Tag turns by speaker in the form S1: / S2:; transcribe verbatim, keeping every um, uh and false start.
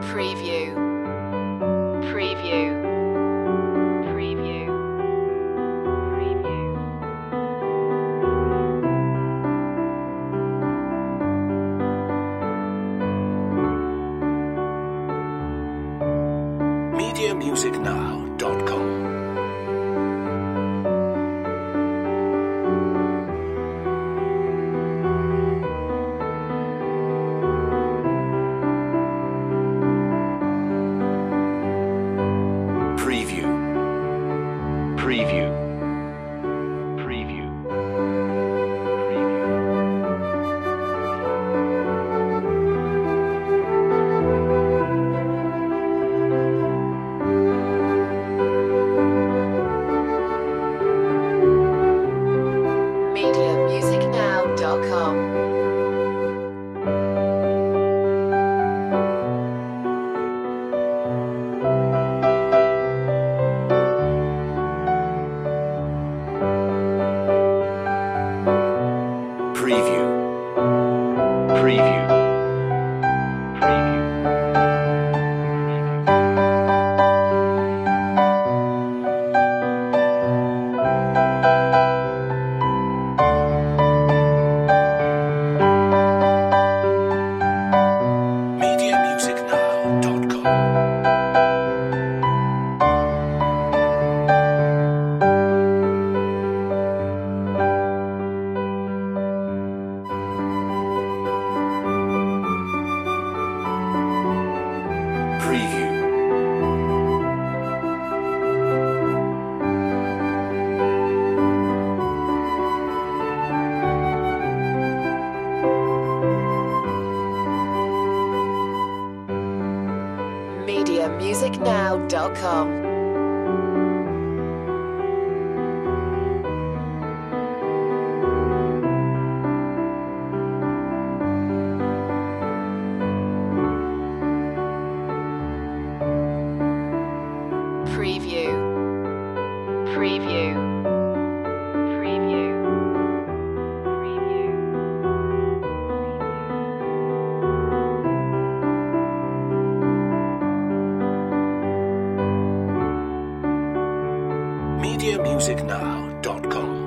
S1: Preview. Preview. Preview. Preview.
S2: media music now dot com Preview. Preview. Preview.
S1: media music now dot com.
S2: Preview. Preview. Preview. media music now dot com Preview.
S1: media music now dot com. Preview. Preview. Preview. Preview.
S2: media music now dot com